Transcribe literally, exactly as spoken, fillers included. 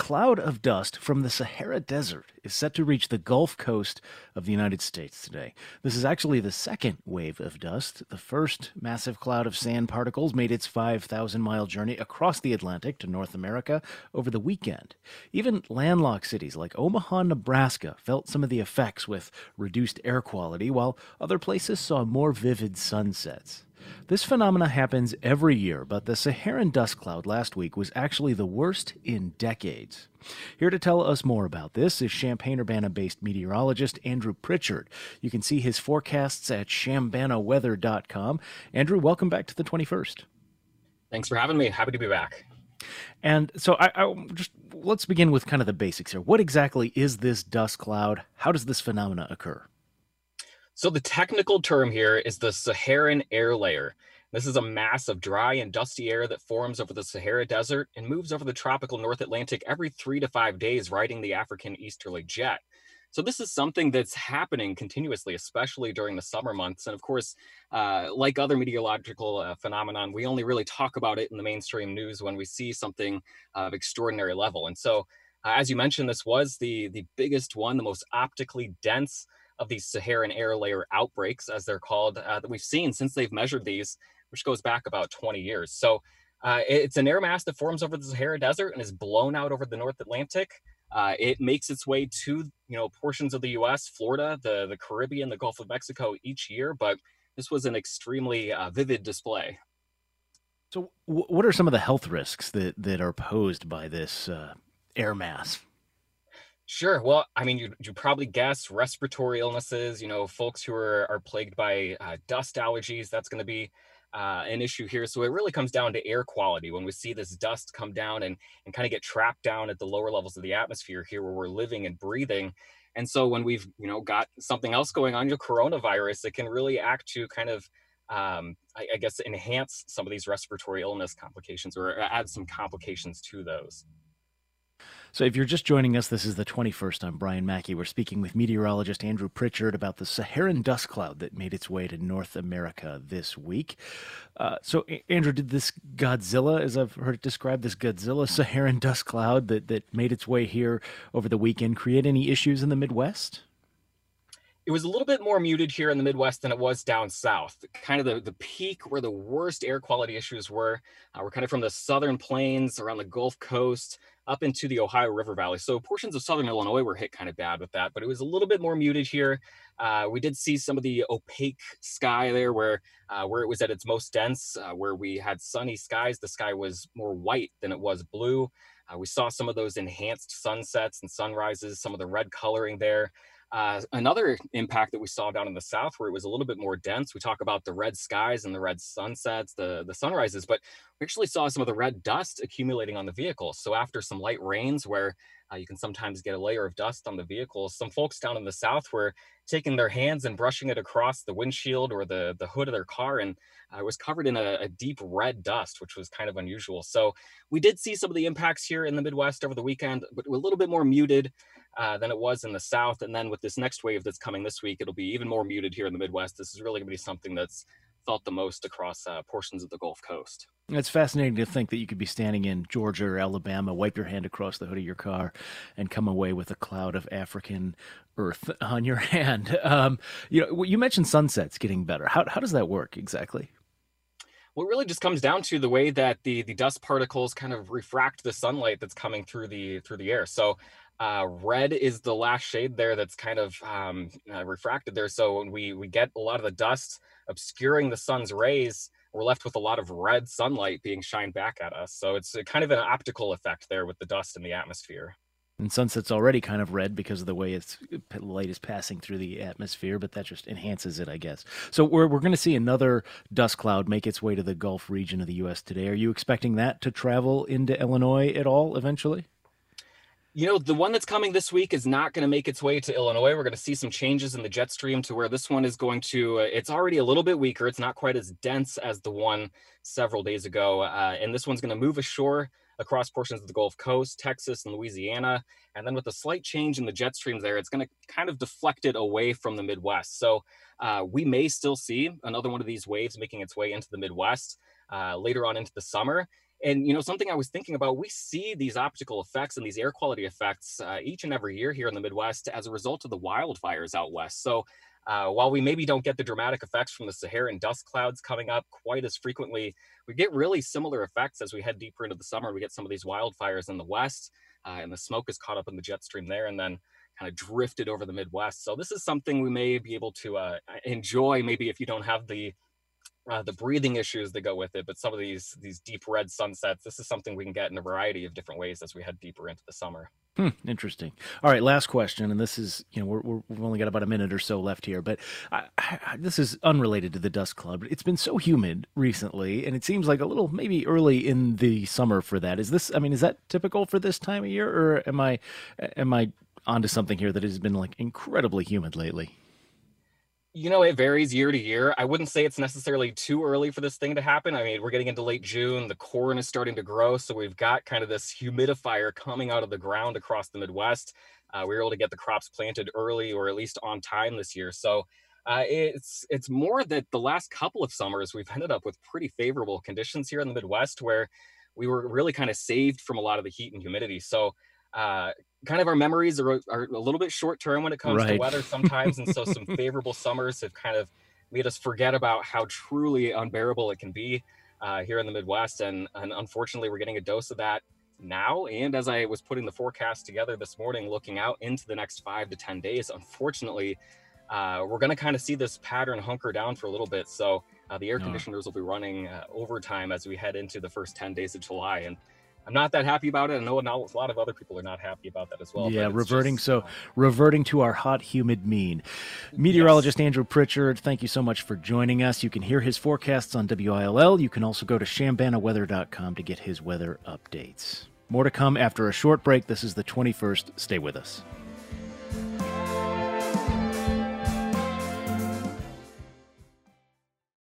cloud of dust from the Sahara Desert is set to reach the Gulf Coast of the United States today. This is actually the second wave of dust. The first massive cloud of sand particles made its five thousand mile journey across the Atlantic to North America over the weekend. Even landlocked cities like Omaha, Nebraska felt some of the effects with reduced air quality, while other places saw more vivid sunsets. This phenomena happens every year, but the Saharan dust cloud last week was actually the worst in decades. Here to tell us more about this is Champaign-Urbana-based meteorologist Andrew Pritchard. You can see his forecasts at shambana weather dot com. Andrew, welcome back to the twenty-first. Thanks for having me. Happy to be back. And so I, I just let's begin with kind of the basics here. What exactly is this dust cloud? How does this phenomena occur? So the technical term here is the Saharan air layer. This is a mass of dry and dusty air that forms over the Sahara Desert and moves over the tropical North Atlantic every three to five days, riding the African easterly jet. So this is something that's happening continuously, especially during the summer months. And of course, uh, like other meteorological uh, phenomenon, we only really talk about it in the mainstream news when we see something of extraordinary level. And so, uh, as you mentioned, this was the, the biggest one, the most optically dense of these Saharan air layer outbreaks, as they're called, uh, that we've seen since they've measured these, which goes back about twenty years. So uh, it's an air mass that forms over the Sahara Desert and is blown out over the North Atlantic. Uh, it makes its way to, you know, portions of the U S, Florida, the, the Caribbean, the Gulf of Mexico each year, but this was an extremely uh, vivid display. So w- what are some of the health risks that, that are posed by this uh, air mass? Sure. Well, I mean, you you probably guess respiratory illnesses, you know, folks who are, are plagued by uh, dust allergies, that's going to be uh, an issue here. So it really comes down to air quality when we see this dust come down and, and kind of get trapped down at the lower levels of the atmosphere here where we're living and breathing. And so when we've, you know, got something else going on, your coronavirus, it can really act to kind of, um, I, I guess, enhance some of these respiratory illness complications or add some complications to those. So if you're just joining us, this is the twenty-first. I'm Brian Mackey. We're speaking with meteorologist Andrew Pritchard about the Saharan dust cloud that made its way to North America this week. Uh, so, Andrew, did this Godzilla, as I've heard it described, this Godzilla Saharan dust cloud that, that made its way here over the weekend create any issues in the Midwest? It was a little bit more muted here in the Midwest than it was down south. Kind of the, the peak where the worst air quality issues were, uh, were kind of from the southern plains around the Gulf Coast up into the Ohio River Valley. So portions of southern Illinois were hit kind of bad with that, but it was a little bit more muted here. Uh, we did see some of the opaque sky there where, uh, where it was at its most dense, uh, where we had sunny skies. The sky was more white than it was blue. Uh, we saw some of those enhanced sunsets and sunrises, some of the red coloring there. Uh, another impact that we saw down in the south where it was a little bit more dense, we talk about the red skies and the red sunsets, the, the sunrises, but we actually saw some of the red dust accumulating on the vehicles. So after some light rains where uh, you can sometimes get a layer of dust on the vehicles, some folks down in the south were taking their hands and brushing it across the windshield or the, the hood of their car, and uh, it was covered in a, a deep red dust, which was kind of unusual. So we did see some of the impacts here in the Midwest over the weekend, but a little bit more muted Uh, than it was in the south. And then with this next wave that's coming this week, it'll be even more muted here in the Midwest. This is really going to be something that's felt the most across uh, portions of the Gulf Coast. It's fascinating to think that you could be standing in Georgia or Alabama, wipe your hand across the hood of your car, and come away with a cloud of African earth on your hand. Um, you know, you mentioned sunsets getting better. How how does that work exactly? Well, it really just comes down to the way that the the dust particles kind of refract the sunlight that's coming through the through the air. So uh, red is the last shade there that's kind of um, uh, refracted there. So when we we get a lot of the dust obscuring the sun's rays, we're left with a lot of red sunlight being shined back at us. So it's a kind of an optical effect there with the dust in the atmosphere. And sunset's already kind of red because of the way it's light is passing through the atmosphere, but that just enhances it, I guess. So we're we're going to see another dust cloud make its way to the Gulf region of the U S today. Are you expecting that to travel into Illinois at all eventually? You know, the one that's coming this week is not going to make its way to Illinois. We're going to see some changes in the jet stream to where this one is going to, uh, it's already a little bit weaker. It's not quite as dense as the one several days ago. Uh, and this one's going to move ashore across portions of the Gulf Coast, Texas and Louisiana. And then with a slight change in the jet streams there, it's going to kind of deflect it away from the Midwest. So uh, we may still see another one of these waves making its way into the Midwest uh, later on into the summer. And, you know, something I was thinking about, we see these optical effects and these air quality effects uh, each and every year here in the Midwest as a result of the wildfires out west. So uh, while we maybe don't get the dramatic effects from the Saharan dust clouds coming up quite as frequently, we get really similar effects as we head deeper into the summer. We get some of these wildfires in the west, uh, and the smoke is caught up in the jet stream there and then kind of drifted over the Midwest. So this is something we may be able to uh, enjoy, maybe if you don't have the uh, the breathing issues that go with it, but some of these these deep red sunsets, this is something we can get in a variety of different ways as we head deeper into the summer. Hmm, interesting. All right, last question, and this is, you know, we're, we're, we've only got about a minute or so left here, but I, I, this is unrelated to the Dust Cloud. It's been so humid recently, and it seems like a little maybe early in the summer for that. Is this, I mean, is that typical for this time of year, or am I, am I onto something here that has been like incredibly humid lately? You know, it varies year to year. I wouldn't say it's necessarily too early for this thing to happen. I mean, we're getting into late June, the corn is starting to grow, so we've got kind of this humidifier coming out of the ground across the Midwest. Uh, we were able to get the crops planted early or at least on time this year. So uh, it's it's more that the last couple of summers we've ended up with pretty favorable conditions here in the Midwest where we were really kind of saved from a lot of the heat and humidity. So uh, kind of our memories are, are a little bit short term when it comes to Right. weather sometimes. And so some favorable summers have kind of made us forget about how truly unbearable it can be uh, here in the Midwest. And, and unfortunately, we're getting a dose of that now. And as I was putting the forecast together this morning, looking out into the next five to ten days, unfortunately, uh, we're going to kind of see this pattern hunker down for a little bit. So uh, the air Oh. conditioners will be running uh, overtime as we head into the first ten days of July. And I'm not that happy about it. I know a lot of other people are not happy about that as well. Yeah, but it's reverting just, so uh, reverting to our hot, humid mean. Meteorologist Andrew Pritchard, thank you so much for joining us. You can hear his forecasts on W I L L. You can also go to shambana weather dot com to get his weather updates. More to come after a short break. This is the twenty-first. Stay with us.